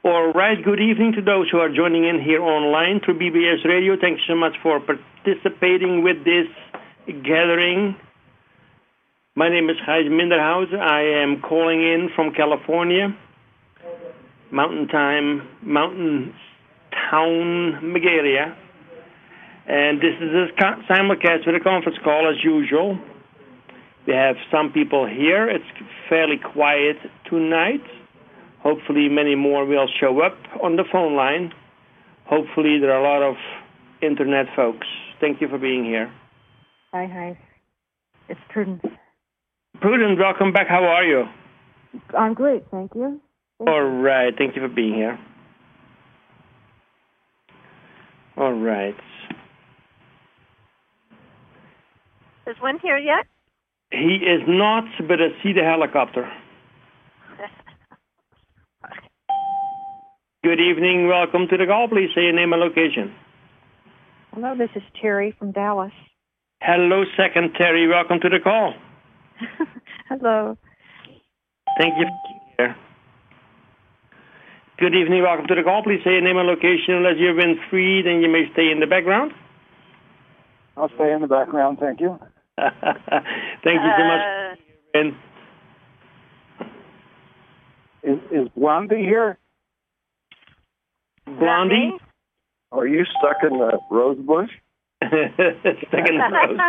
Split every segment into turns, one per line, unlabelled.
All right, good evening to those who are joining in here online through BBS Radio. Thank you so much for participating with this gathering. My name is Gijs Minderhausen. I am calling in from California, Mountain Town, Magaria. And this is a simulcast with a conference call as usual. We have some people here. It's fairly quiet tonight. Hopefully many more will show up on the phone line. Hopefully there are a lot of internet folks. Thank you for being here.
Hi. It's Prudence.
Prudence, welcome back. How are you?
I'm great, thank you.
All right. Thank you for being here. All right.
Is Wynn here yet?
He is not, but I see the helicopter. Good evening. Welcome to the call. Please say your name and location.
Hello, this is Terry from Dallas.
Hello, second Terry. Welcome to the call.
Hello.
Thank you for being here. Good evening. Welcome to the call. Please say your name and location. Unless you've been freed, then you may stay in the background.
I'll stay in the background. Thank you.
Thank you so much. And
is Blondie here?
Blondie?
Are you stuck in the rose bush?
Stuck in the rose.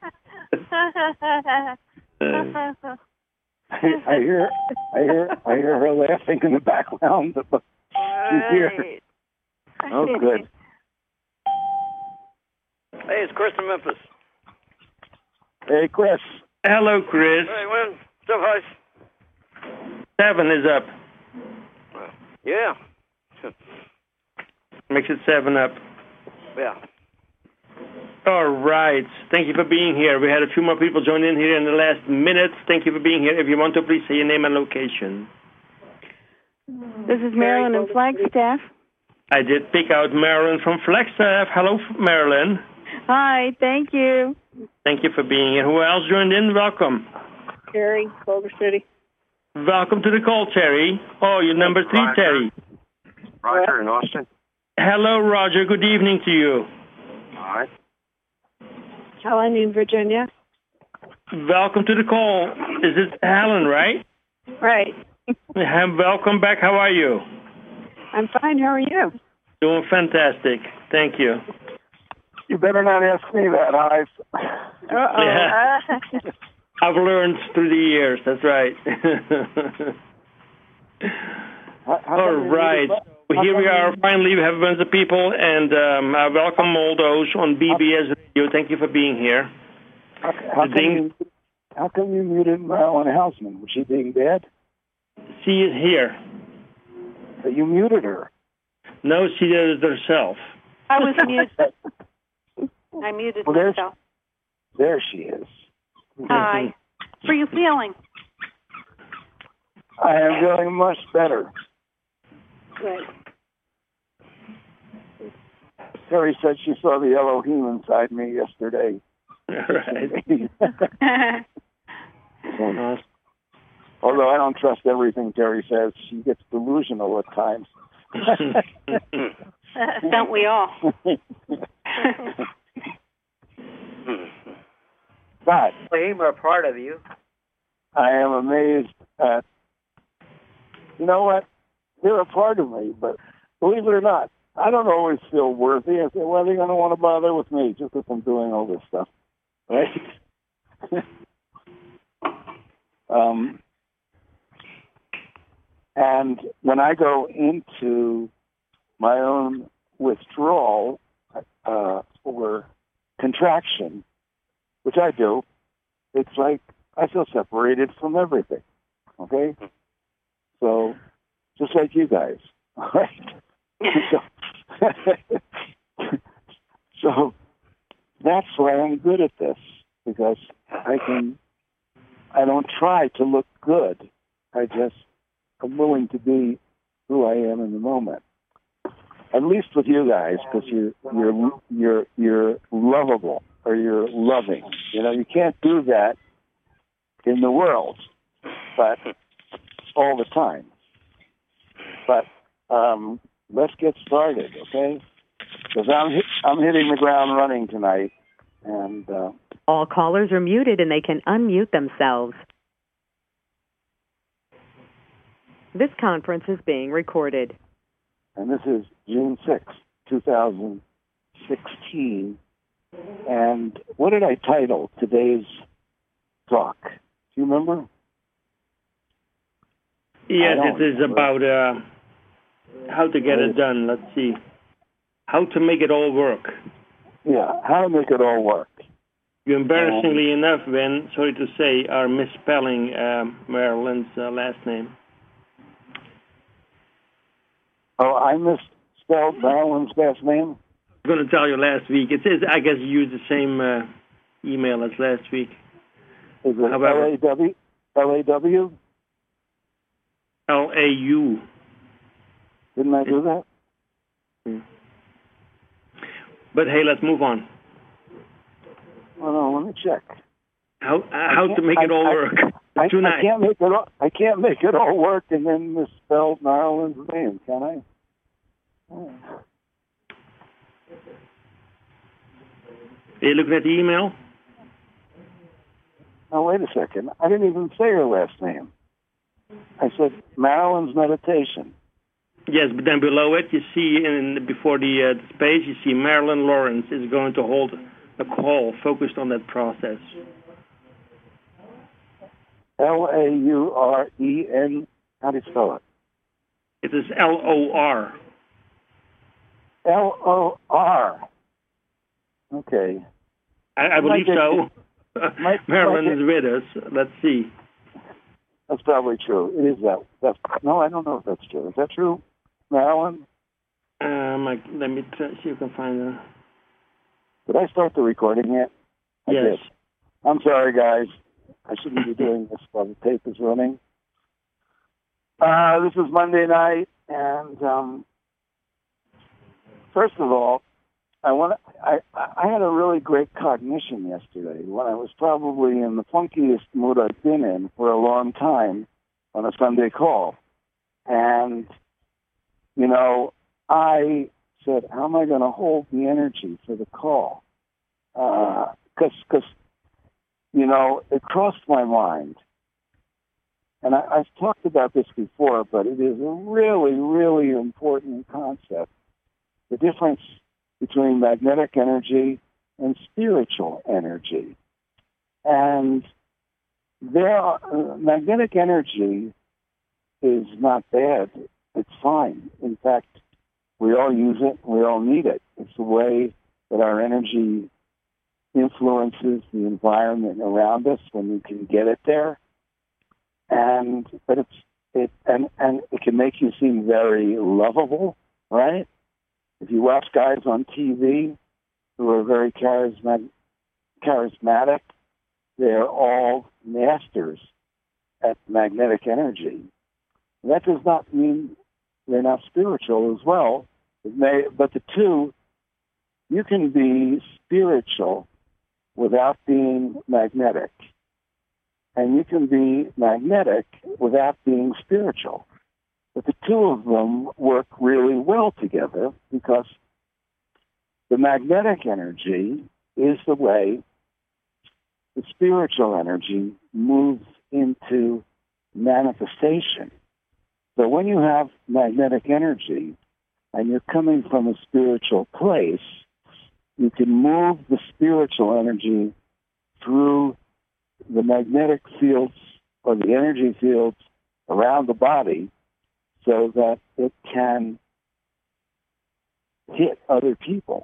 I hear her laughing in the background. She's here. Oh, good.
Hey, it's Chris from Memphis.
Hey, Chris.
Hello, Chris.
Hey, Wynn. Still high.
7 is up.
Yeah.
Makes it 7 up.
Yeah.
All right. Thank you for being here. We had a few more people join in here in the last minute. Thank you for being here. If you want to, please say your name and location.
This is Marilyn in Flagstaff.
I did pick out Marilyn from Flagstaff. Hello, Marilyn.
Hi, thank you.
Thank you for being here. Who else joined in? Welcome.
Terry, Culver City.
Welcome to the call, Terry. Oh, you're number 3,
Roger.
Terry.
Roger in Austin.
Hello, Roger. Good evening to you.
Hi.
Helen in Virginia.
Welcome to the call. Is it Helen, right?
Right.
Welcome back. How are you?
I'm fine. How are you?
Doing fantastic. Thank you.
You better not ask me that, Hive.
Uh-oh.
Yeah. I've learned through the years. That's right. All right. So here we are. Finally, we have a bunch of people, and I welcome all those on BBS Radio. Thank you for being here.
How come you muted Marilyn Hausman? Was she being bad?
She is here.
But you muted her.
No, she did it herself.
I was muted. I muted myself.
There she is.
Hi. How are you feeling?
I am feeling much better.
Good.
Terry said she saw the Elohim inside me yesterday.
Right.
Although I don't trust everything Terry says, she gets delusional at times.
Don't we all?
But
Elohim are a part of you.
I am amazed at, you know what? They're a part of me, but believe it or not, I don't always feel worthy. I say, well, they're going to want to bother with me just because I'm doing all this stuff, right? And when I go into my own withdrawal or contraction, which I do, it's like I feel separated from everything, okay? So, just like you guys, all right? So that's why I'm good at this, because I don't try to look good. I'm willing to be who I am in the moment. At least with you guys, because you're lovable, or you're loving. You know, you can't do that in the world, but all the time. But let's get started, okay? Because I'm hitting the ground running tonight, and
all callers are muted and they can unmute themselves. This conference is being recorded.
And this is June 6th, 2016. And what did I title today's talk? Do you remember?
Yes, it is about how to get it done. Let's see. How to make it all work.
Yeah, how to make it all work.
You embarrassingly enough, Ben, sorry to say, are misspelling Marilyn's last name.
Oh, I misspelled Marilyn's last name?
I was going to tell you last week. It says, I guess you used the same email as last week.
Is it L-A-W? L-A-W?
L-A-U.
Didn't I do that?
But hey, let's move on.
Oh, no, let me check.
How to make it all work tonight?
I can't make it all work and then misspell Marilyn's name, can I? Oh.
Are you looking at the email?
Now, wait a second. I didn't even say her last name. I said Marilyn's Meditation.
Yes, but then below it, you see, before the page, you see Marilyn Lawrence is going to hold a call focused on that process.
L-A-U-R-E-N. How do you spell it?
It is L-O-R.
L-O-R. Okay.
I believe so. Marilyn is with us. Let's see.
That's probably true. It is that. No, I don't know if that's true. Is that true, Marilyn?
Let me see if you can find her.
Did I start the recording yet? I
yes.
did. I'm sorry, guys. I shouldn't be doing this while the tape is running. This is Monday night, and first of all, I had a really great cognition yesterday when I was probably in the funkiest mood I've been in for a long time on a Sunday call. And, you know, I said, how am I going to hold the energy for the call? Because, you know, it crossed my mind. And I've talked about this before, but it is a really, really important concept. The difference between magnetic energy and spiritual energy. And magnetic energy is not bad. It's fine. In fact, we all use it. We all need it. It's the way that our energy influences the environment around us when we can get it there. But it can make you seem very lovable, right? If you watch guys on TV who are very charismatic, they're all masters at magnetic energy. That does not mean they're not spiritual as well. But the two, you can be spiritual without being magnetic. And you can be magnetic without being spiritual. But the two of them work really well together because the magnetic energy is the way the spiritual energy moves into manifestation. So when you have magnetic energy and you're coming from a spiritual place, you can move the spiritual energy through the magnetic fields or the energy fields around the body so that it can hit other people.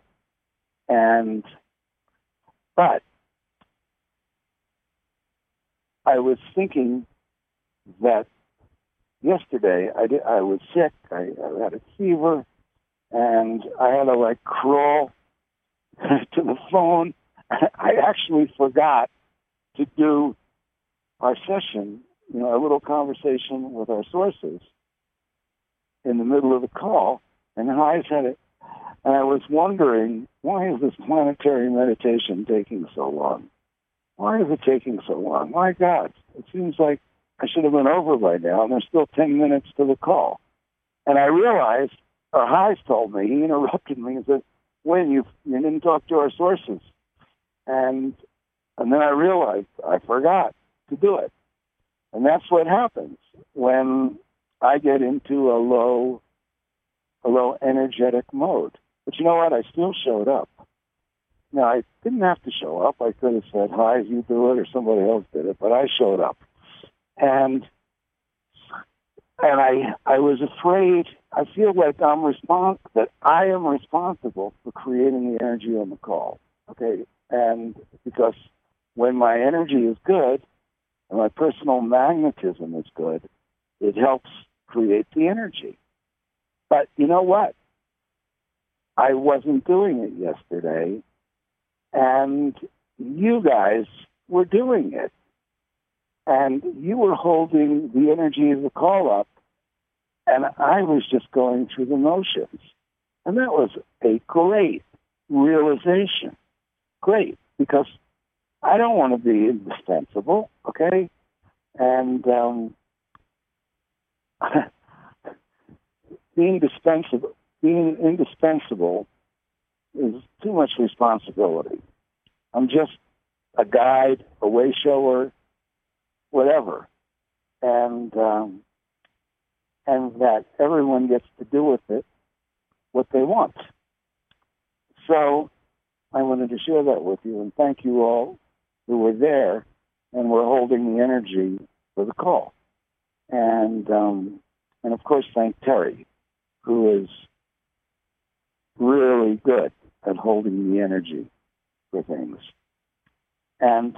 But I was thinking that yesterday I was sick. I had a fever, and I had to crawl to the phone. I actually forgot to do our session, a little conversation with our sources in the middle of the call, and then I said it. And I was wondering, why is this planetary meditation taking so long? Why is it taking so long? My God, it seems like I should have been over by now, and there's still 10 minutes to the call. And I realized, or Heise told me, he interrupted me and said, Wynn, you didn't talk to our sources. And then I realized I forgot to do it. And that's what happens when I get into a low energetic mode. But you know what? I still showed up. Now, I didn't have to show up. I could have said, hi, you do it, or somebody else did it, but I showed up. And I was afraid. I feel like that I am responsible for creating the energy on the call. Okay? And because when my energy is good and my personal magnetism is good, it helps create the energy. But you know what? I wasn't doing it yesterday, and you guys were doing it. And you were holding the energy of the call up, and I was just going through the motions. And that was a great realization. Great, because I don't want to be indispensable, okay? And being indispensable is too much responsibility. I'm just a guide, a way shower, whatever, and that everyone gets to do with it what they want. So I wanted to share that with you, and thank you all who were there and were holding the energy for the call. And of course, thank Terry, who is really good at holding the energy for things. And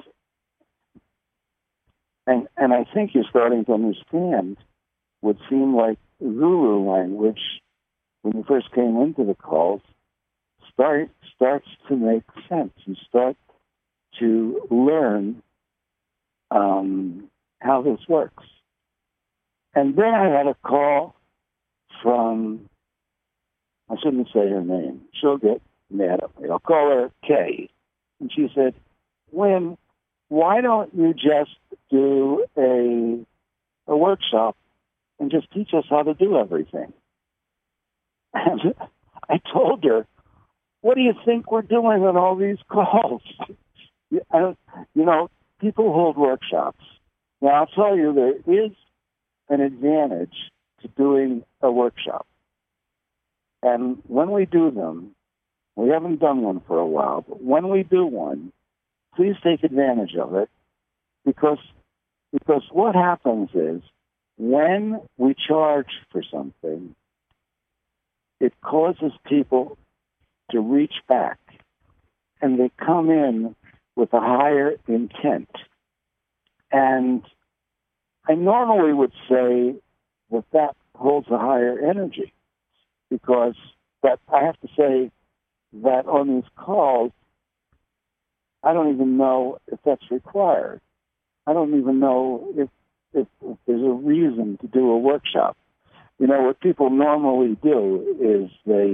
I think you're starting to understand what seemed like Zulu language when you first came into the calls starts to make sense. You start to learn how this works. And then I had a call from, I shouldn't say her name. She'll get mad at me. I'll call her Kay. And she said, Wynn, why don't you just do a workshop and just teach us how to do everything? And I told her, what do you think we're doing on all these calls? People hold workshops. Now, I'll tell you, there is an advantage to doing a workshop. And when we do them, we haven't done one for a while, but when we do one, please take advantage of it, because what happens is when we charge for something, it causes people to reach back, and they come in with a higher intent. And I normally would say that holds a higher energy, but I have to say that on these calls, I don't even know if that's required. I don't even know if there's a reason to do a workshop. What people normally do is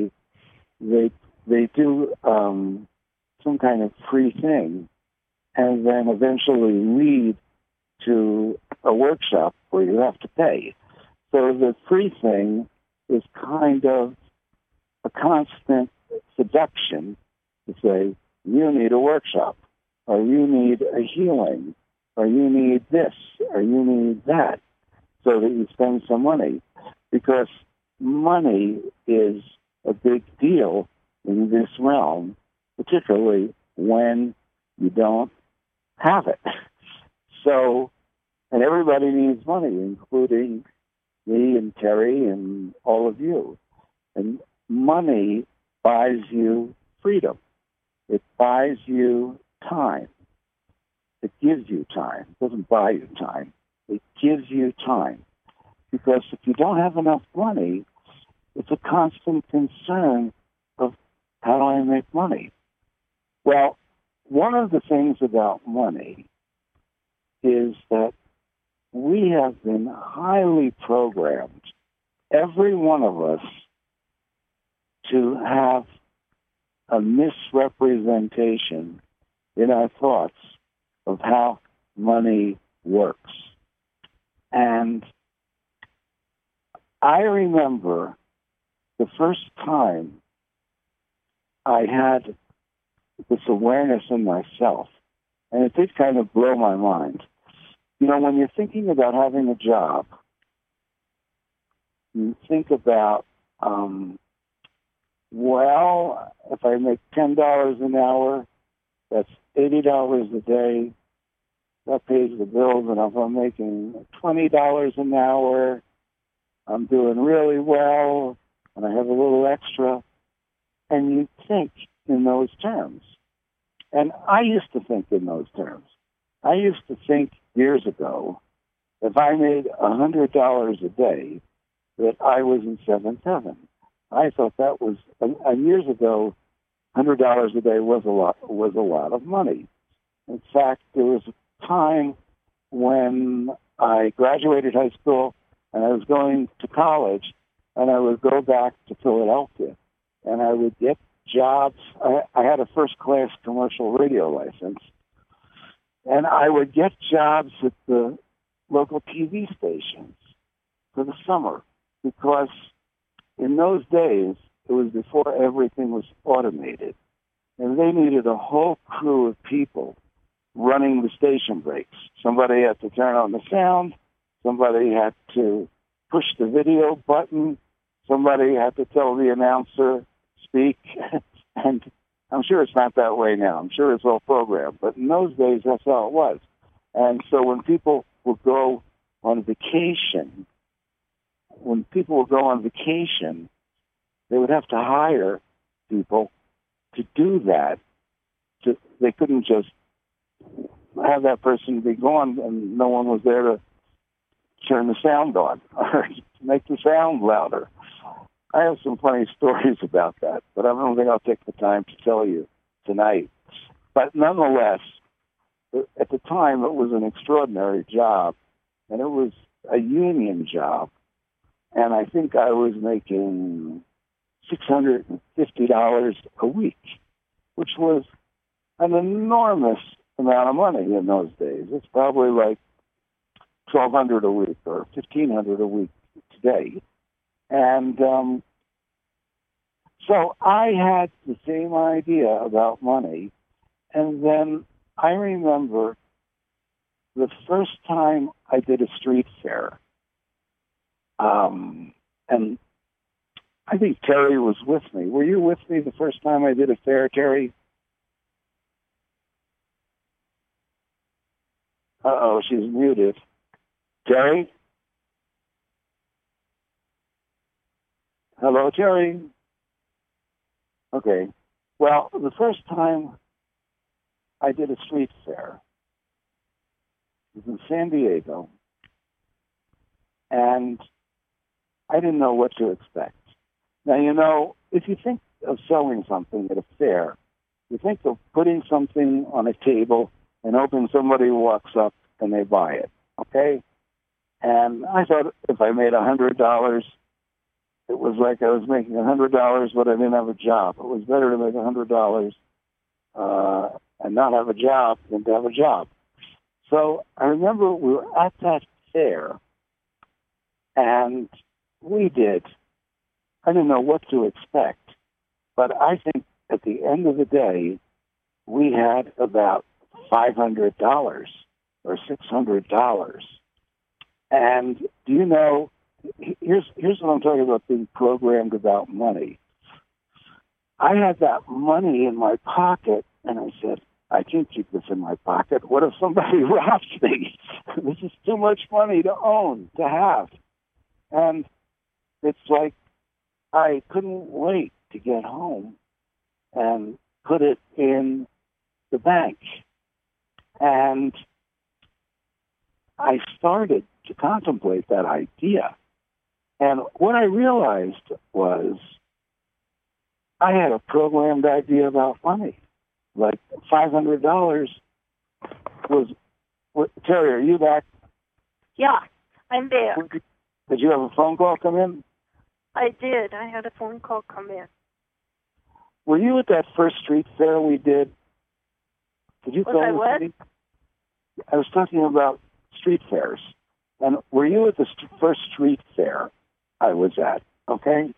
they do some kind of free thing, and then eventually lead to a workshop where you have to pay. So the free thing is kind of a constant seduction to say, you need a workshop, or you need a healing, or you need this, or you need that, so that you spend some money. Because money is a big deal in this realm, particularly when you don't have it. So, and everybody needs money, including me and Terry and all of you. And money buys you freedom. It buys you time. It gives you time. It doesn't buy you time. It gives you time. Because if you don't have enough money, it's a constant concern of, how do I make money? Well, one of the things about money is that we have been highly programmed, every one of us, to have a misrepresentation in our thoughts of how money works. And I remember the first time I had this awareness in myself, and it did kind of blow my mind. You know, when you're thinking about having a job, you think about, well, if I make $10 an hour, that's $80 a day. That pays the bills, and if I'm making $20 an hour, I'm doing really well, and I have a little extra. And you think in those terms. And I used to think in those terms. I used to think years ago, if I made $100 a day, that I was in seventh heaven. I thought that was, and years ago, $100 a day was a lot of money. In fact, there was a time when I graduated high school and I was going to college, and I would go back to Philadelphia, and I would get jobs. I had a first-class commercial radio license, and I would get jobs at the local TV stations for the summer, because in those days, it was before everything was automated, and they needed a whole crew of people running the station breaks. Somebody had to turn on the sound, somebody had to push the video button, somebody had to tell the announcer, speak, and I'm sure it's not that way now. I'm sure it's all programmed, but in those days, that's how it was. And so when people would go on vacation, they would have to hire people to do that. They couldn't just have that person be gone and no one was there to turn the sound on or make the sound louder. I have some funny stories about that, but I don't think I'll take the time to tell you tonight. But nonetheless, at the time, it was an extraordinary job, and it was a union job. And I think I was making $650 a week, which was an enormous amount of money in those days. It's probably like $1,200 a week or $1,500 a week today. And so I had the same idea about money. And then I remember the first time I did a street fair. And I think Terry was with me. Were you with me the first time I did a fair, Terry? Uh-oh, she's muted. Terry? Hello, Terry? Okay. Well, the first time I did a street fair was in San Diego, and I didn't know what to expect. Now, you know, if you think of selling something at a fair, you think of putting something on a table and hoping somebody walks up and they buy it, okay? And I thought if I made $100, it was like I was making $100, but I didn't have a job. It was better to make $100 and not have a job than to have a job. So I remember we were at that fair, and I didn't know what to expect, but I think at the end of the day, we had about $500 or $600. And do you know, here's what I'm talking about, being programmed about money. I had that money in my pocket, and I said, I can't keep this in my pocket. What if somebody robs me? This is too much money to own, to have. And it's like I couldn't wait to get home and put it in the bank. And I started to contemplate that idea. And what I realized was I had a programmed idea about money. Like $500 was... Terry, are you back?
Yeah, I'm there.
Did you have a phone call come in?
I did. I had a phone call come in.
Were you at that first street fair we did? Did you
Was I what?
I was talking about street fairs. And were you at the first street fair I was at, okay?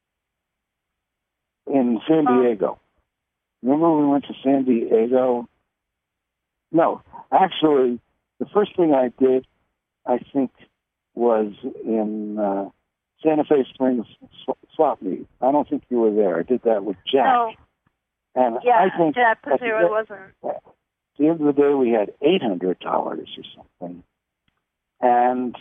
In San Diego. Remember we went to San Diego? No, actually, the first thing I did, I think, was in Santa Fe Springs swap meet. I don't think you were there. I did that with Jack.
No.
And
Yeah,
I think
Jack was
at
there. I wasn't.
At the end of the day, we had $800 or something, and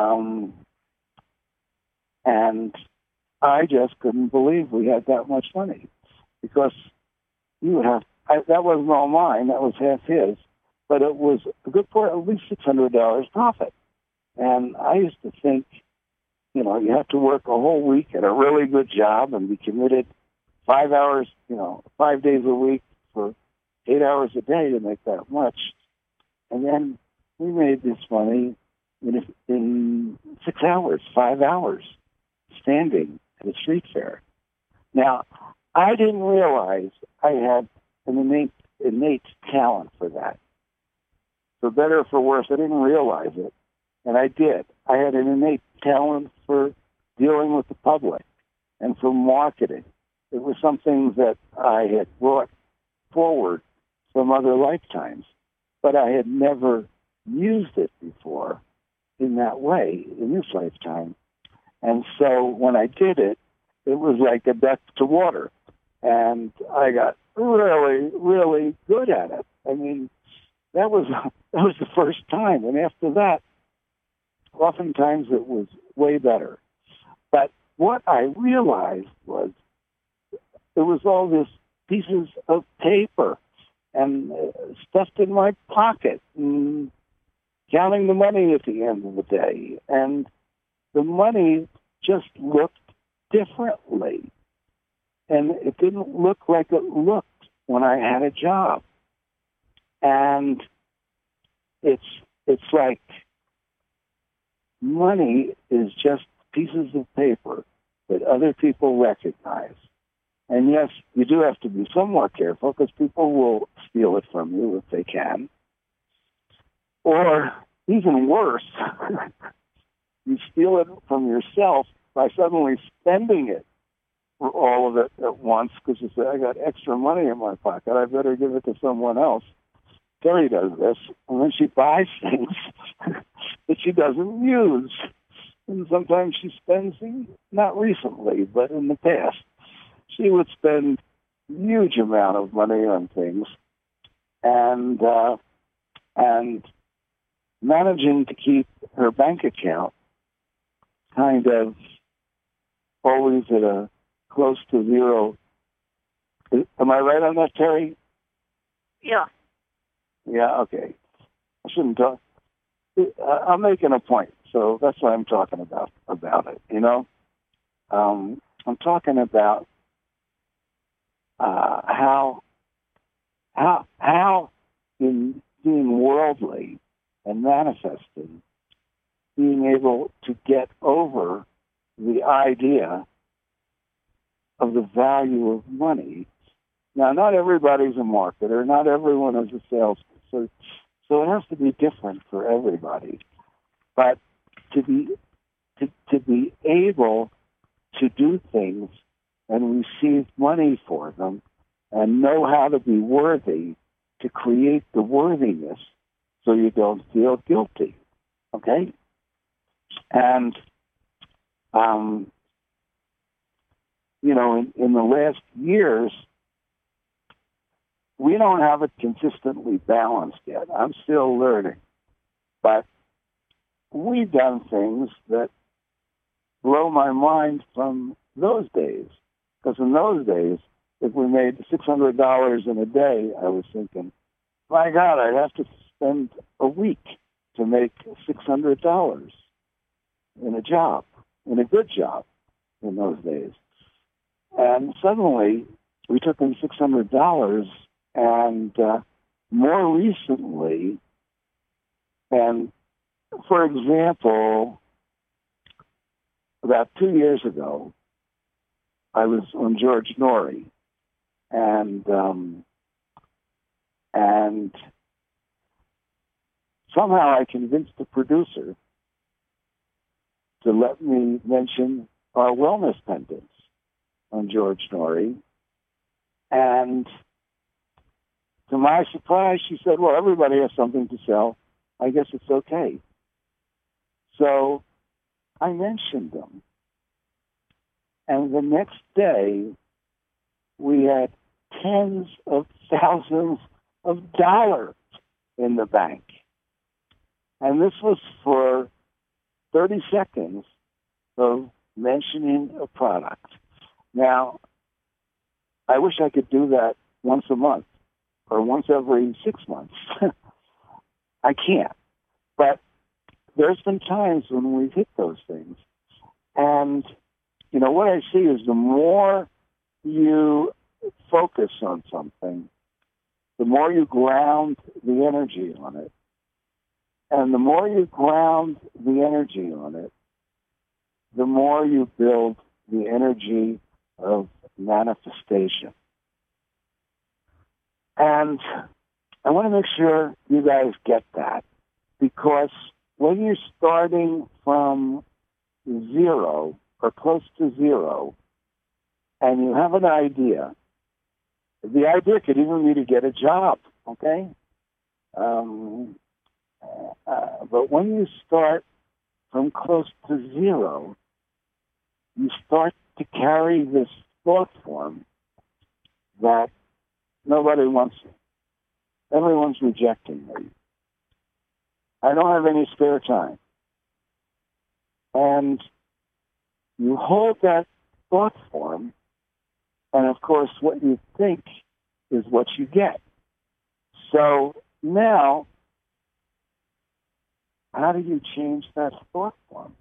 I just couldn't believe we had that much money, because you would have that wasn't all mine. That was half his, but it was a good part, at least $600 profit. And I used to think, you know, you have to work a whole week at a really good job and be committed 5 hours, 5 days a week for 8 hours a day to make that much. And then we made this money in 6 hours, 5 hours, standing at a street fair. Now, I didn't realize I had an innate talent for that. For better or for worse, I didn't realize it. And I did. I had an innate talent for dealing with the public and for marketing. It was something that I had brought forward from other lifetimes, but I had never used it before in that way in this lifetime. And so when I did it, it was like a duck to water. And I got really, really good at it. I mean, that was the first time. And after that, oftentimes it was way better. But what I realized was there was all these pieces of paper and stuffed in my pocket and counting the money at the end of the day. And the money just looked differently. And it didn't look like it looked when I had a job. And it's like money is just pieces of paper that other people recognize. And yes, you do have to be somewhat careful because people will steal it from you if they can. Or even worse, you steal it from yourself by suddenly spending it for all of it at once because you say, I got extra money in my pocket. I better give it to someone else. Terry does this, and then she buys things that she doesn't use. And sometimes she spends, not recently, but in the past, she would spend huge amount of money on things, and managing to keep her bank account kind of always at a close to zero. Am I right on that, Terry?
Yeah.
Yeah, okay. I shouldn't talk. I'm making a point, so that's why I'm talking about it, I'm talking about how in being worldly and manifesting, being able to get over the idea of the value of money. Now, not everybody's a marketer. Not everyone is a salesman. So it has to be different for everybody. But to be able to do things and receive money for them and know how to be worthy, to create the worthiness so you don't feel guilty. Okay? And, in the last years, we don't have it consistently balanced yet. I'm still learning. But we've done things that blow my mind from those days. Because in those days, if we made $600 in a day, I was thinking, my God, I'd have to spend a week to make $600 in a job, in a good job in those days. And suddenly, we took in $600, and more recently, and for example, about 2 years ago, I was on George Norrie, and somehow I convinced the producer to let me mention our wellness pendants on George Norrie. And to my surprise, she said, well, everybody has something to sell. I guess it's okay. So I mentioned them. And the next day, we had tens of thousands of dollars in the bank. And this was for 30 seconds of mentioning a product. Now, I wish I could do that once a month or once every 6 months. I can't. But there's been times when we've hit those things. And, you know, what I see is the more you focus on something, the more you ground the energy on it. And the more you ground the energy on it, the more you build the energy of manifestation. And I want to make sure you guys get that, because when you're starting from zero or close to zero and you have an idea, the idea could even be to get a job, okay? But when you start from close to zero, you start to carry this thought form that nobody wants me. Everyone's rejecting me. I don't have any spare time. And you hold that thought form, and of course what you think is what you get. So now, how do you change that thought form?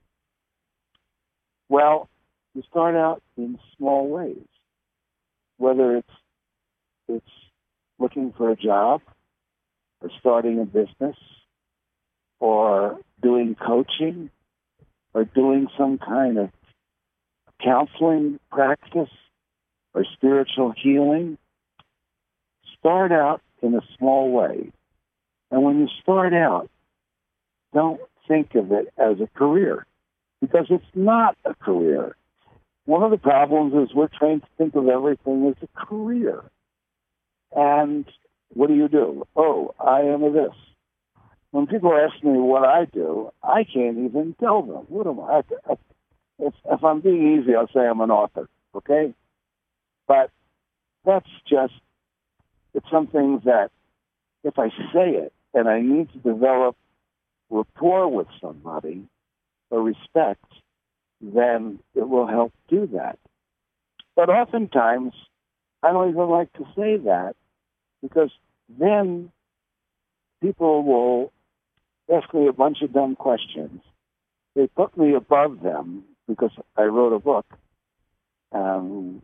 Well, you start out in small ways, whether it's looking for a job or starting a business or doing coaching or doing some kind of counseling practice or spiritual healing. Start out in a small way. And when you start out, don't think of it as a career, because it's not a career. One of the problems is we're trained to think of everything as a career. And what do? Oh, I am a this. When people ask me what I do, I can't even tell them. What am I? If I'm being easy, I'll say I'm an author, okay? But that's just, it's something that if I say it and I need to develop rapport with somebody or respect, then it will help do that. But oftentimes, I don't even like to say that, because then people will ask me a bunch of dumb questions. They put me above them because I wrote a book, and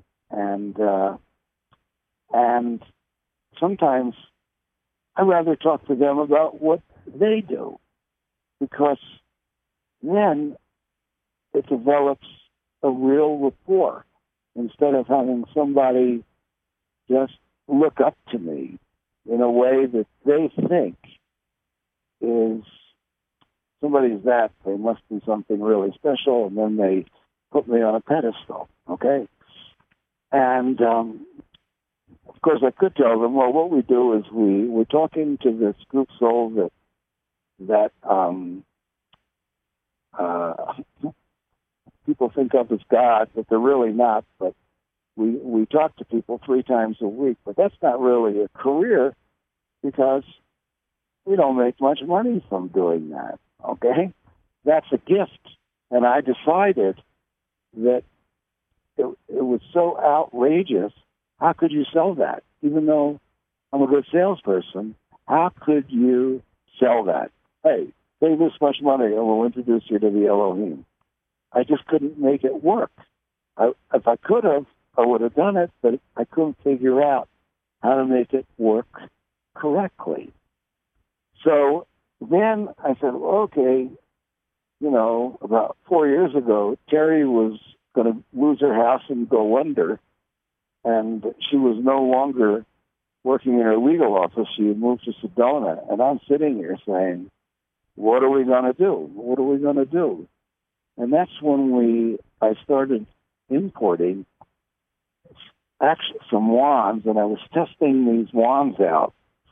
sometimes I rather talk to them about what they do, because then it develops a real rapport instead of having somebody just look up to me in a way that they think is somebody's that, they must be something really special, and then they put me on a pedestal, okay? And, of course, I could tell them, well, what we do is we're talking to this group soul that people think of as God, but they're really not. But we talk to people 3 times a week, but that's not really a career, because we don't make much money from doing that, okay? That's a gift. And I decided that it was so outrageous. How could you sell that? Even though I'm a good salesperson, how could you sell that? Hey, pay this much money and we'll introduce you to the Elohim. I just couldn't make it work. If I could have, I would have done it, but I couldn't figure out how to make it work correctly. So then I said, okay, about 4 years ago, Terry was going to lose her house and go under, and she was no longer working in her legal office. She had moved to Sedona, and I'm sitting here saying, what are we going to do? What are we going to do? And that's when I started importing actually some wands, and I was testing these wands out.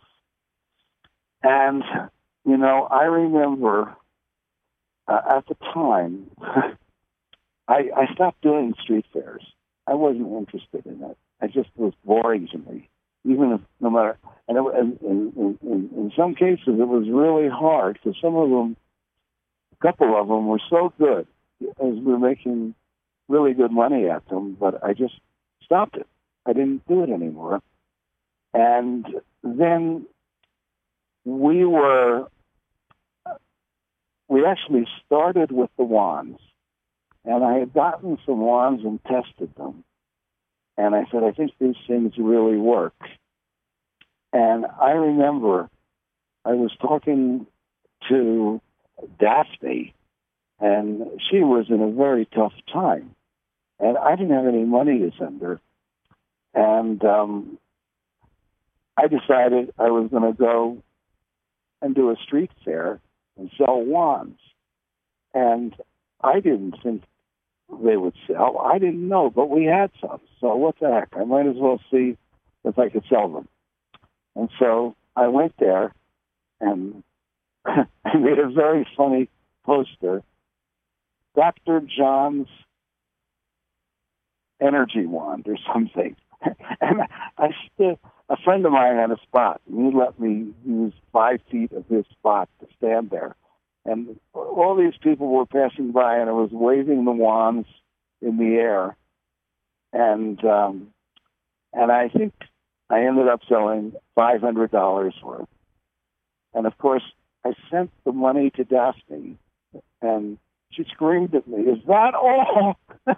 And, I remember at the time, I stopped doing street fairs. I wasn't interested in it. It just was boring to me, even if no matter. And in some cases, it was really hard because some of them, a couple of them, were so good as we were making really good money at them, but I just stopped it. I didn't do it anymore. And then we actually started with the wands. And I had gotten some wands and tested them. And I said, I think these things really work. And I remember I was talking to Daphne, and she was in a very tough time. And I didn't have any money to send her. And I decided I was going to go and do a street fair and sell wands. And I didn't think they would sell. I didn't know, but we had some. So what the heck? I might as well see if I could sell them. And so I went there, and I made a very funny poster. Dr. John's energy wand or something. And I stood, a friend of mine had a spot, and he let me use 5 feet of his spot to stand there. And all these people were passing by, and I was waving the wands in the air. And I think I ended up selling $500 worth. And of course, I sent the money to Daphne, and she screamed at me, "Is that all?"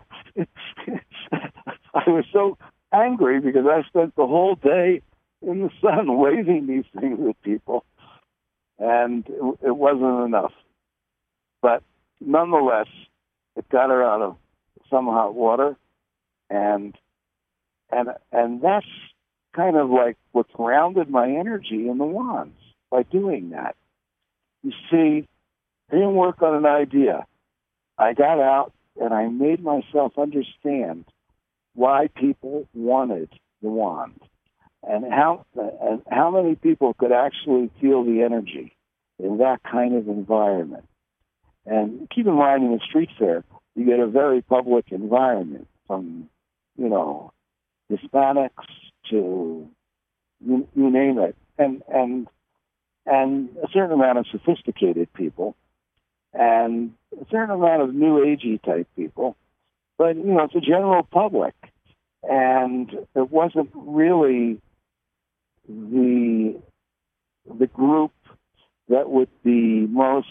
I was so angry because I spent the whole day in the sun waving these things at people, and it wasn't enough. But nonetheless, it got her out of some hot water, and that's kind of like what grounded my energy in the wands by doing that. You see, I didn't work on an idea. I got out and I made myself understand why people wanted the wand and how many people could actually feel the energy in that kind of environment. And keep in mind, in a street fair, you get a very public environment from, Hispanics to you name it, and a certain amount of sophisticated people, and a certain amount of new agey type people, but it's a general public, and it wasn't really the group that would be most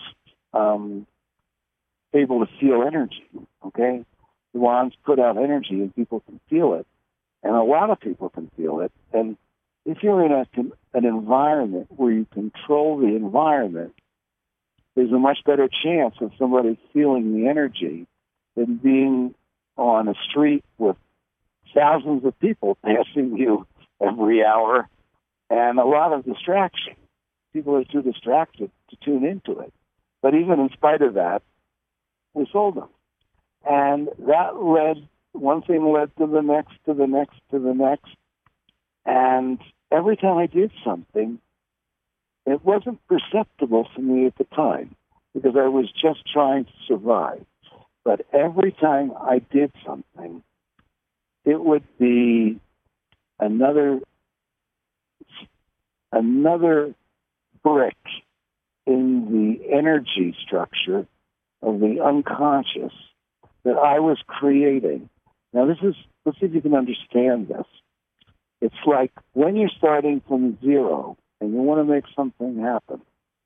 able to feel energy. Okay, the wands put out energy, and people can feel it. And a lot of people can feel it. And if you're in an environment where you control the environment, there's a much better chance of somebody feeling the energy than being on a street with thousands of people passing you every hour and a lot of distraction. People are too distracted to tune into it. But even in spite of that, we sold them. And that one thing led to the next, to the next, to the next. And every time I did something, it wasn't perceptible for me at the time because I was just trying to survive. But every time I did something, it would be another brick in the energy structure of the unconscious that I was creating. Now, let's see if you can understand this. It's like when you're starting from zero and you want to make something happen.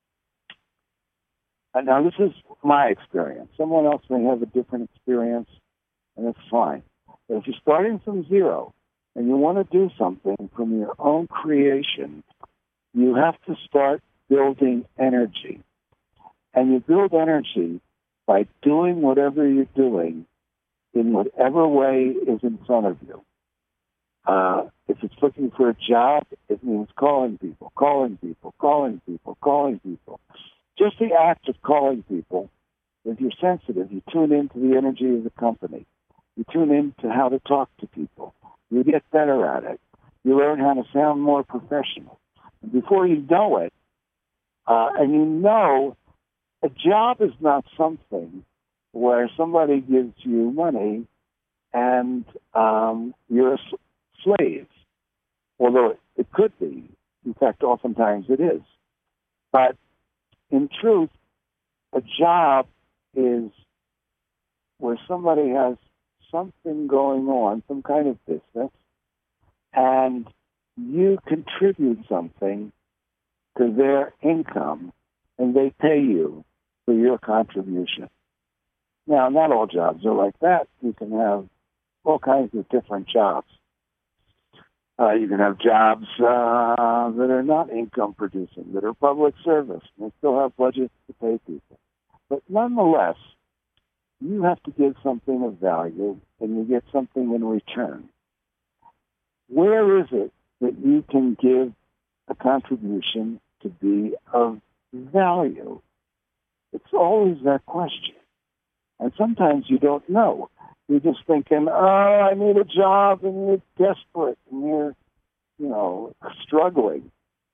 And now, this is my experience. Someone else may have a different experience, and it's fine. But if you're starting from zero and you want to do something from your own creation, you have to start building energy. And you build energy by doing whatever you're doing in whatever way is in front of you. If it's looking for a job, it means calling people, calling people, calling people, calling people. Just the act of calling people If you're sensitive, you tune into the energy of the company. You tune into how to talk to people. You get better at it. You learn how to sound more professional. And before you know it, and you know, a job is not something where somebody gives you money and you're a slave, although it could be. In fact, oftentimes it is. But in truth, a job is where somebody has something going on, some kind of business, and you contribute something to their income, and they pay you for your contribution. Now, not all jobs are like that. You can have all kinds of different jobs. You can have jobs that are not income producing, that are public service, and they still have budgets to pay people. But nonetheless, you have to give something of value, and you get something in return. Where is it that you can give a contribution to be of value? It's always that question. And sometimes you don't know. You're just thinking, I need a job, and you're desperate, and you're, struggling.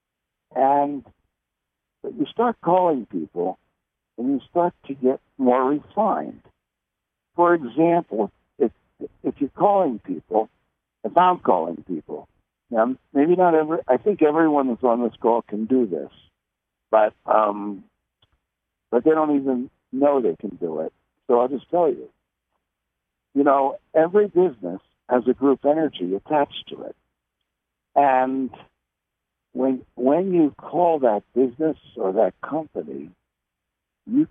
But you start calling people, and you start to get more refined. For example, if you're calling people, if I'm calling people, now maybe not I think everyone that's on this call can do this, but they don't even know they can do it. So I'll just tell you. Every business has a group energy attached to it. And when you call that business or that company, you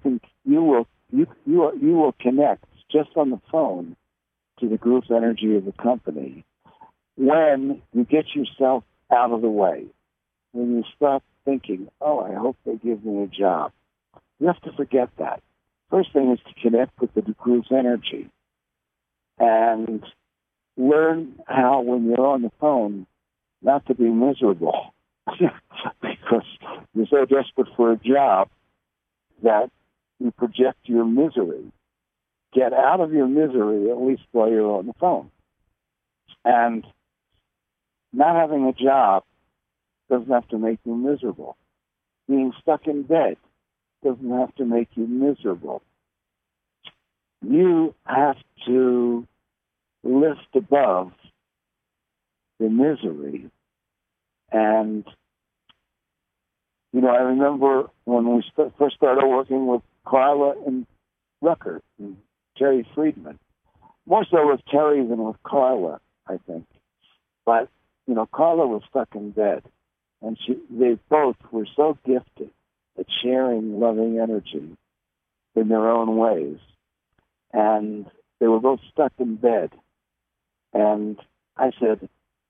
will connect just on the phone to the group energy of the company when you get yourself out of the way. When you stop thinking, I hope they give me a job. You have to forget that. First thing is to connect with the group's energy and learn how, when you're on the phone, not to be miserable because you're so desperate for a job that you project your misery. Get out of your misery, at least while you're on the phone. And not having a job doesn't have to make you miserable. Being stuck in bed doesn't have to make you miserable. You have to lift above the misery. And, I remember when we first started working with Carla and Rucker and Terry Friedman. More so with Terry than with Carla, I think. But, Carla was stuck in bed. And they both were so gifted at sharing loving energy in their own ways. And they were both stuck in bed. And I said,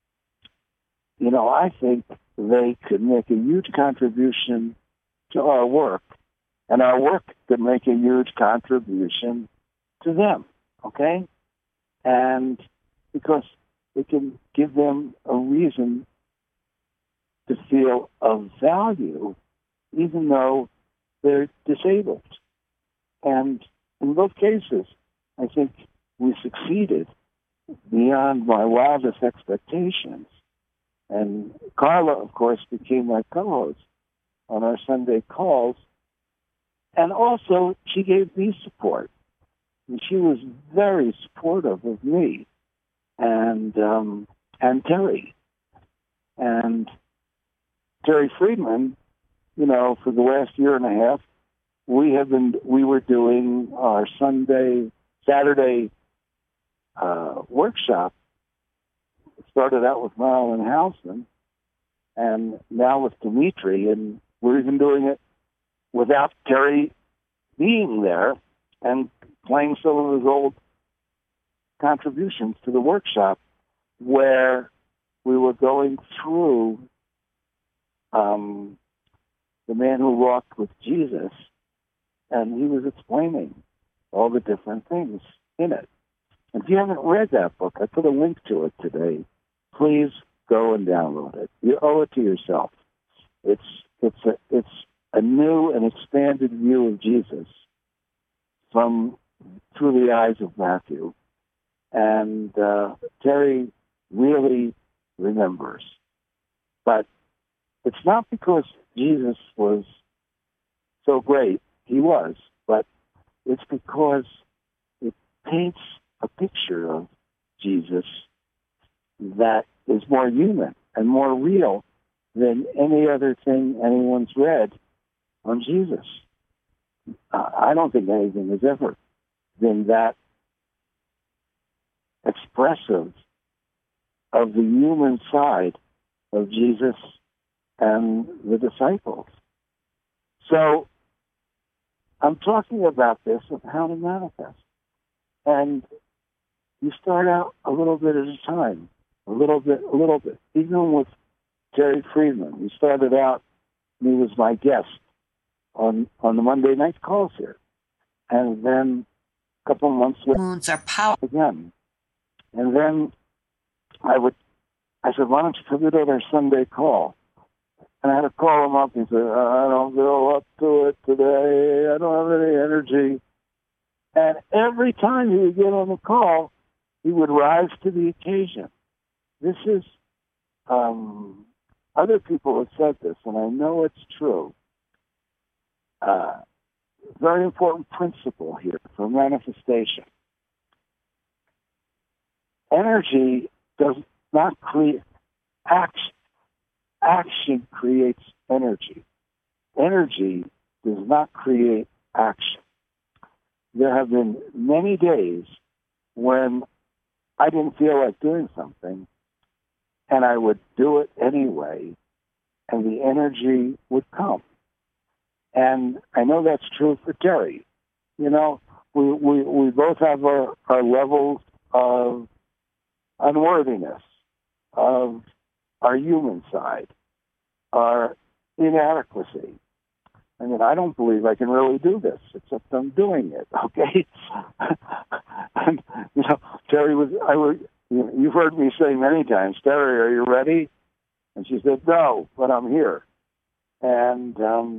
I think they could make a huge contribution to our work, and our work could make a huge contribution to them, okay? And because it can give them a reason to feel of value, even though they're disabled. And in both cases, I think we succeeded beyond my wildest expectations. And Carla, of course, became my co-host on our Sunday calls. And also, she gave me support. And she was very supportive of me and Terry. And Terry Friedman, for the last year and a half, we were doing our Saturday workshop. It started out with Marilyn Houseman, and now with Dimitri, and we're even doing it without Terry being there and playing some of his old contributions to the workshop, where we were going through The Man Who Walked with Jesus, and he was explaining all the different things in it. If you haven't read that book, I put a link to it today. Please go and download it. You owe it to yourself. It's a new and expanded view of Jesus from through the eyes of Matthew. And Terry really remembers. But it's not because Jesus was so great. He was. But it's because it paints a picture of Jesus that is more human and more real than any other thing anyone's read on Jesus. I don't think anything has ever been that expressive of the human side of Jesus and the disciples. So I'm talking about this of how to manifest. And you start out a little bit at a time, a little bit. Even with Terry Friedman, he started out, he was my guest on the Monday night calls here. And then a couple of months later,
Wounds are powerful.
again. And then I said, why don't you come to our Sunday call? And I had to call him up. He said, I don't feel up to it today. I don't have any energy. And every time he would get on the call, he would rise to the occasion. This is, other people have said this, and I know it's true. Very important principle here for manifestation. Energy does not create action. Action creates energy. Energy does not create action. There have been many days when I didn't feel like doing something, and I would do it anyway, and the energy would come. And I know that's true for Terry. You know, we both have our levels of unworthiness, of our human side, our inadequacy. I mean, I don't believe I can really do this, except I'm doing it, okay? And, you know, Terry you've heard me say many times, Terry, are you ready? And she said, no, but I'm here. And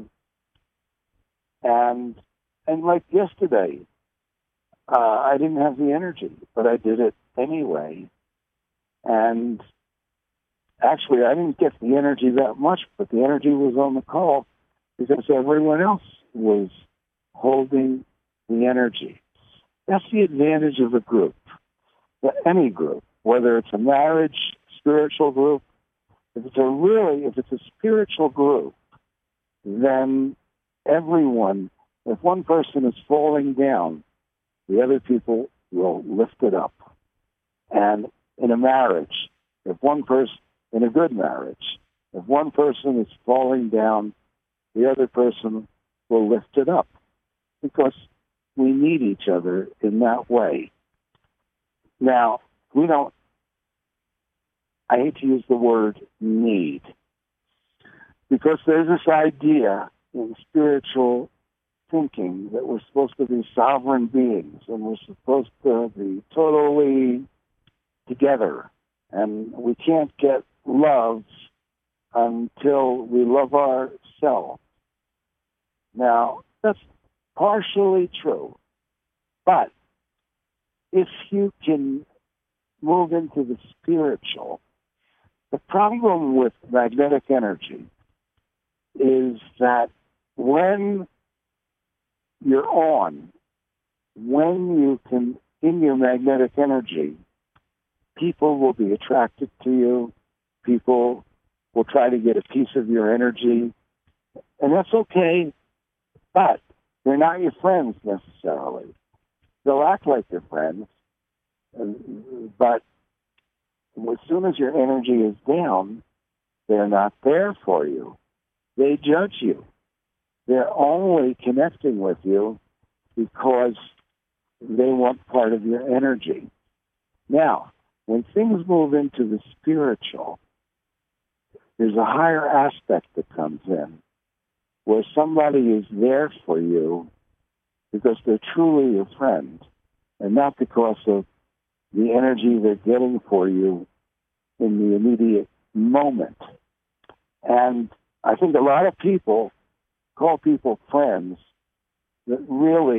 like yesterday, I didn't have the energy, but I did it anyway. And actually, I didn't get the energy that much, but the energy was on the call because everyone else was holding the energy. That's the advantage of a group, any group, whether it's a marriage, spiritual group. If it's a spiritual group, then everyone, if one person is falling down, the other people will lift it up. And in a marriage, in a good marriage, if one person is falling down, the other person will lift it up because we need each other in that way. Now, I hate to use the word need, because there's this idea in spiritual thinking that we're supposed to be sovereign beings and we're supposed to be totally together, and we can't get love until we love ourselves. Now, that's partially true, but if you can move into the spiritual, the problem with magnetic energy is that when you're on, when you can, in your magnetic energy, people will be attracted to you. People will try to get a piece of your energy. And that's okay, but they're not your friends necessarily. They'll act like your friends, but as soon as your energy is down, they're not there for you. They judge you. They're only connecting with you because they want part of your energy. Now, when things move into the spiritual, there's a higher aspect that comes in, where somebody is there for you because they're truly your friend, and not because of the energy they're getting for you in the immediate moment. And I think a lot of people call people friends that really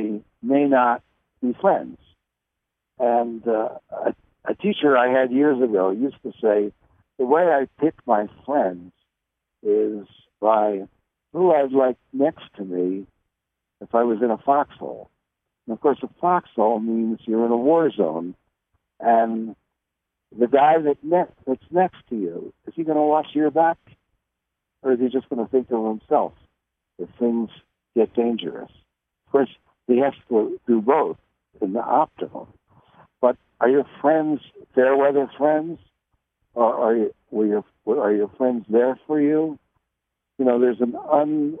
may not be friends. And a teacher I had years ago used to say, the way I pick my friends is by who I'd like next to me if I was in a foxhole. And of course, a foxhole means you're in a war zone, and the guy that's next to you, is he going to watch your back, or is he just going to think of himself if things get dangerous? Of course, he has to do both in the optimum. But are your friends fair weather friends, or are your friends there for you? You know, there's an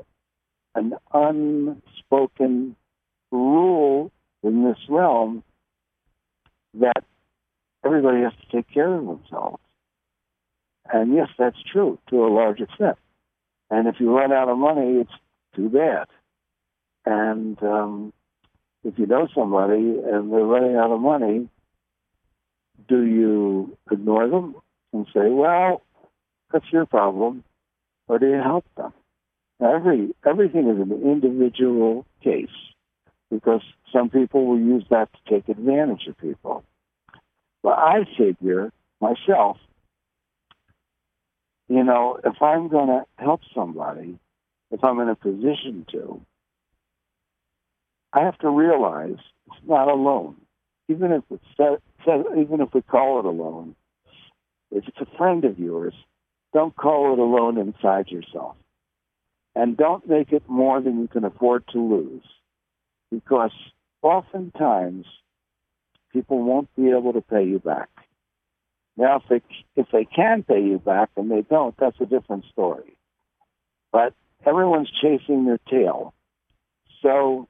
unspoken rule in this realm that everybody has to take care of themselves. And yes, that's true to a large extent. And if you run out of money, it's too bad. And if you know somebody and they're running out of money, do you ignore them and say, well, that's your problem, or do you help them? Now, everything is an individual case, because some people will use that to take advantage of people. But I figure myself, you know, if I'm going to help somebody, if I'm in a position to, I have to realize it's not a loan. Even if we call it a loan, if it's a friend of yours, don't call it a loan inside yourself. And don't make it more than you can afford to lose. Because oftentimes, people won't be able to pay you back. Now, if they can pay you back and they don't, that's a different story. But everyone's chasing their tail. So,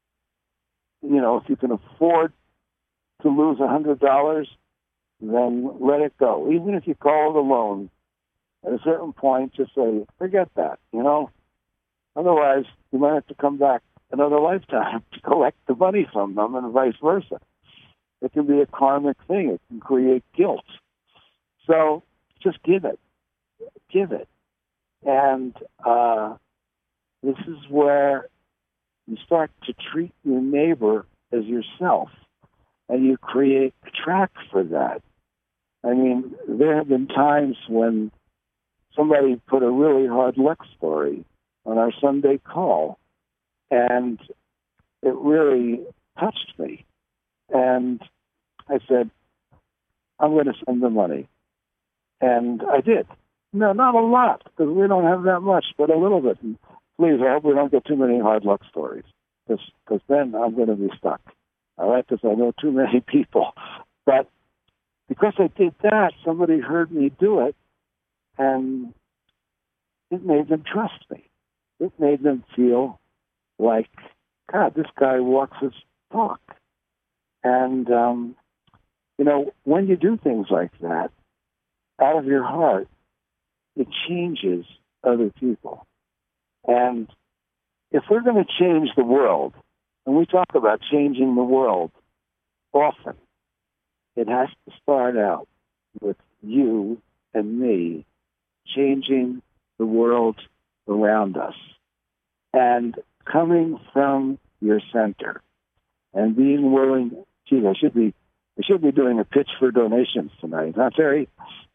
you know, if you can afford to lose $100, then let it go. Even if you call it a loan, at a certain point, just say, forget that, you know. Otherwise, you might have to come back another lifetime to collect the money from them, and vice versa. It can be a karmic thing. It can create guilt. So just give it. Give it. And this is where you start to treat your neighbor as yourself, and you create a track for that. I mean, there have been times when somebody put a really hard luck story on our Sunday call, and it really touched me. And I said, I'm going to send the money. And I did. No, not a lot, because we don't have that much, but a little bit. And please, I hope we don't get too many hard luck stories, because then I'm going to be stuck. All right, because I know too many people. But because I did that, somebody heard me do it, and it made them trust me. It made them feel like, God, this guy walks his talk. And, you know, when you do things like that, out of your heart, it changes other people. And if we're going to change the world, and we talk about changing the world often, it has to start out with you and me changing the world around us and coming from your center and being willing. Gee, I should be doing a pitch for donations tonight, huh, Terry?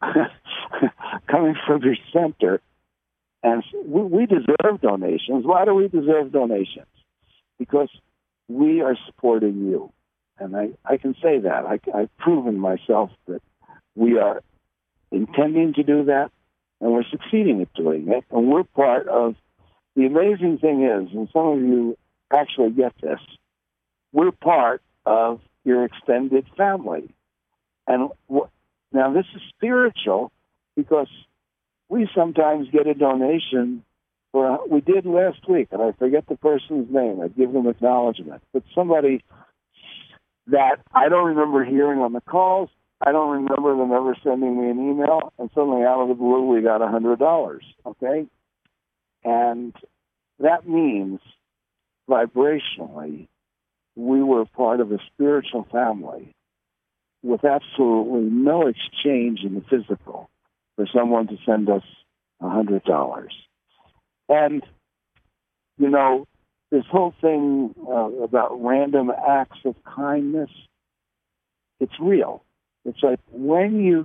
Coming from your center, and we deserve donations. Why do we deserve donations? Because we are supporting you. And I can say that. I've proven myself that we are intending to do that, and we're succeeding at doing it. And we're part of, the amazing thing is, and some of you actually get this, we're part of your extended family. And now this is spiritual, because we sometimes get a donation for, we did last week, and I forget the person's name. I'd give them acknowledgement. But somebody that I don't remember hearing on the calls, I don't remember them ever sending me an email, and suddenly out of the blue we got $100, okay? And that means vibrationally we were part of a spiritual family with absolutely no exchange in the physical for someone to send us $100. And, you know, this whole thing about random acts of kindness, it's real. It's like when you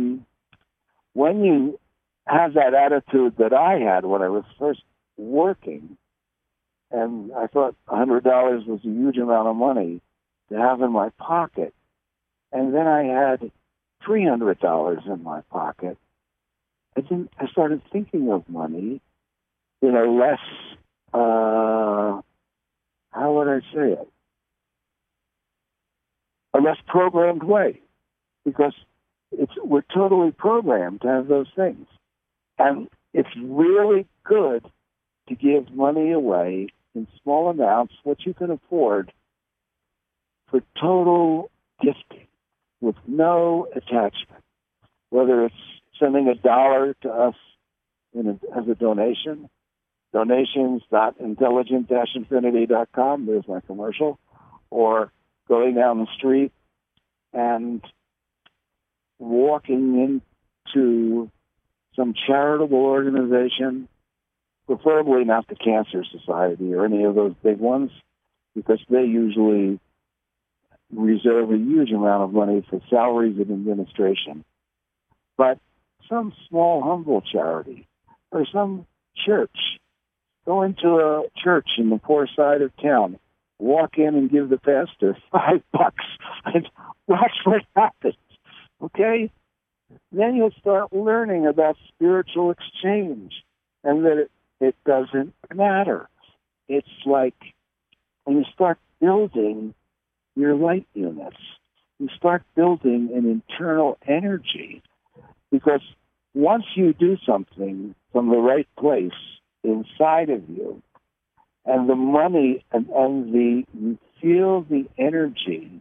have that attitude that I had when I was first working, and I thought $100 was a huge amount of money to have in my pocket, and then I had $300 in my pocket. I started thinking of money in a less, how would I say it? A less programmed way, because we're totally programmed to have those things. And it's really good to give money away in small amounts, what you can afford, for total gifting with no attachment, whether it's sending $1 to us as a donation, donations.intelligent-infinity.com, there's my commercial, or going down the street and walking into some charitable organization, preferably not the Cancer Society or any of those big ones, because they usually reserve a huge amount of money for salaries and administration. But some small, humble charity or some church. Go into a church in the poor side of town, walk in and give the pastor $5 and watch what happens. Okay? Then you'll start learning about spiritual exchange and that it doesn't matter. It's like when you start building your light units, you start building an internal energy, because once you do something from the right place inside of you, and the money you feel the energy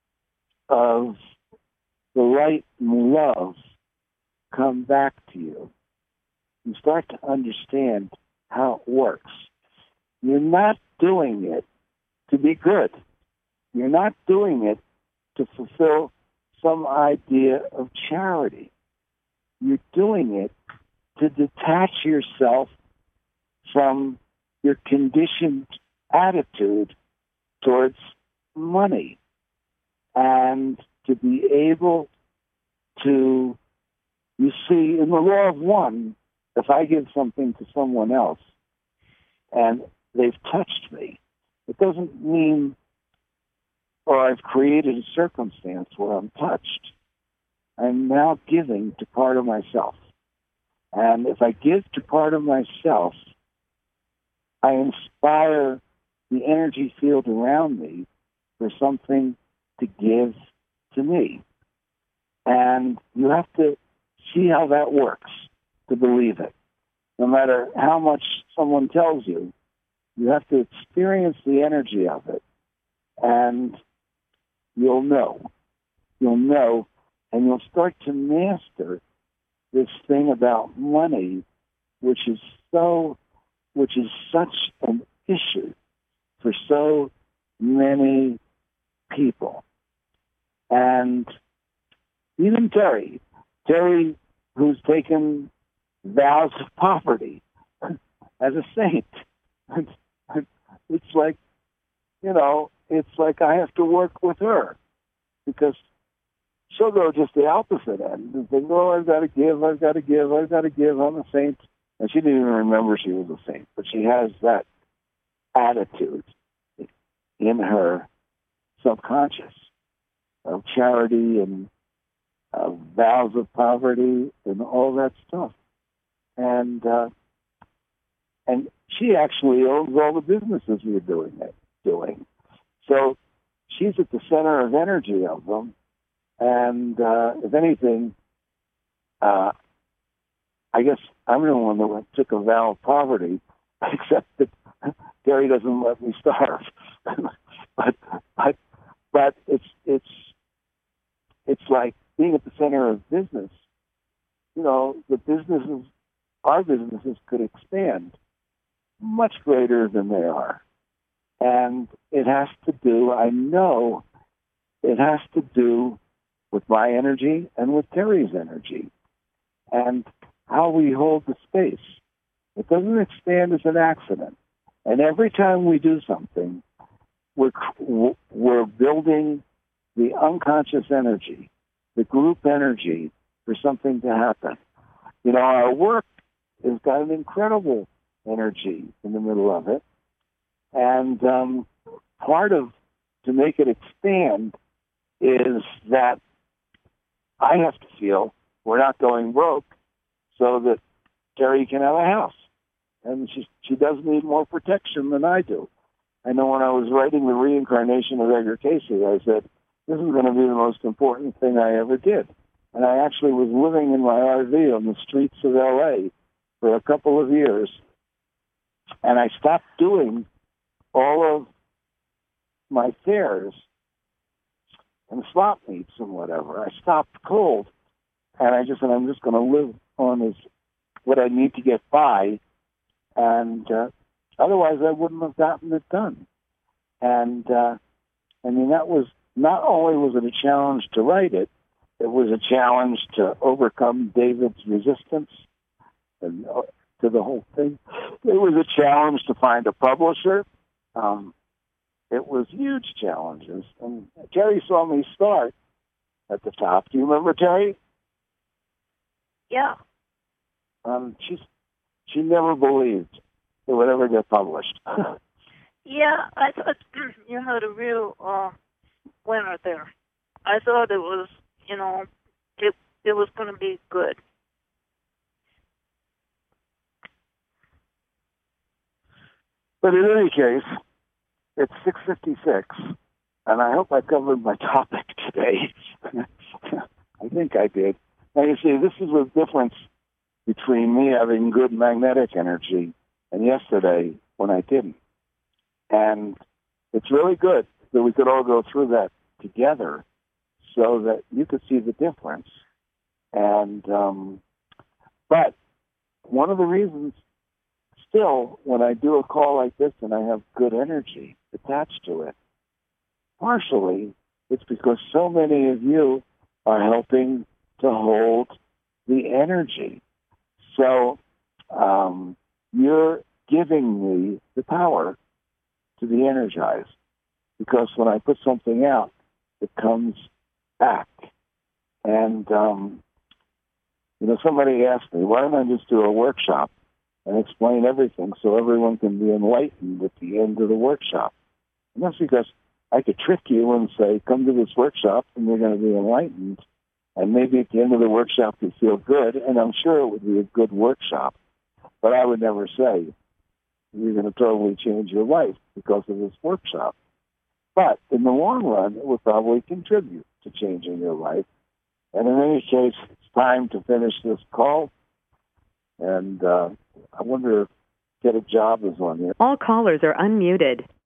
of the light and love come back to you, you start to understand how it works. You're not doing it to be good. You're not doing it to fulfill some idea of charity. You're doing it to detach yourself from your conditioned attitude towards money, and to be able to, you see, in the law of one, if I give something to someone else and they've touched me, it doesn't mean, or I've created a circumstance where I'm touched. I'm now giving to part of myself. And if I give to part of myself, I inspire the energy field around me for something to give to me. And you have to see how that works to believe it. No matter how much someone tells you, you have to experience the energy of it. And you'll know. You'll know, and you'll start to master this thing about money, which is such an issue for so many people. And even Terry, who's taken vows of poverty as a saint, it's like, it's like I have to work with her, because she'll go just the opposite end and think, oh, I've got to give, I'm a saint. And she didn't even remember she was a saint, but she has that attitude in her subconscious of charity and vows of poverty and all that stuff. And she actually owns all the businesses we're doing. So she's at the center of energy of them. And if anything, I guess I'm the one that took a vow of poverty, except that Gary doesn't let me starve. but it's like being at the center of business. Our businesses could expand much greater than they are. And it has to do, I know, it has to do with my energy and with Terry's energy and how we hold the space. It doesn't expand as an accident. And every time we do something, we're building the unconscious energy, the group energy for something to happen. You know, our work has got an incredible energy in the middle of it. And part of, to make it expand, is that I have to feel we're not going broke so that Terry can have a house. And she does need more protection than I do. I know when I was writing The Reincarnation of Edgar Cayce, I said, this is going to be the most important thing I ever did. And I actually was living in my RV on the streets of L.A. for a couple of years. And I stopped doing all of my fairs and slot meets and whatever. I stopped cold. And I just said, I'm just going to live on what I need to get by. And otherwise, I wouldn't have gotten it done. And I mean, that was, not only was it a challenge to write it, it was a challenge to overcome David's resistance and to the whole thing. It was a challenge to find a publisher. It was huge challenges. And Terry saw me start at the top. Do you remember Terry?
Yeah.
She never believed it would ever get published.
Yeah, I thought you had a real winner there. I thought it was, you know, it was going to be good.
But in any case, it's 6:56, and I hope I covered my topic today. I think I did. Now, you see, this is the difference between me having good magnetic energy and yesterday when I didn't. And it's really good that we could all go through that together so that you could see the difference. And but one of the reasons still when I do a call like this and I have good energy attached to it, partially it's because so many of you are helping to hold the energy. So you're giving me the power to be energized, because when I put something out, it comes back. And, you know, somebody asked me, why don't I just do a workshop and explain everything so everyone can be enlightened at the end of the workshop? And that's because I could trick you and say, come to this workshop and you're going to be enlightened. And maybe at the end of the workshop you feel good, and I'm sure it would be a good workshop. But I would never say, you're going to totally change your life because of this workshop. But in the long run, it will probably contribute to changing your life. And in any case, it's time to finish this call. And I wonder if Get a Job is on here.
All callers are unmuted.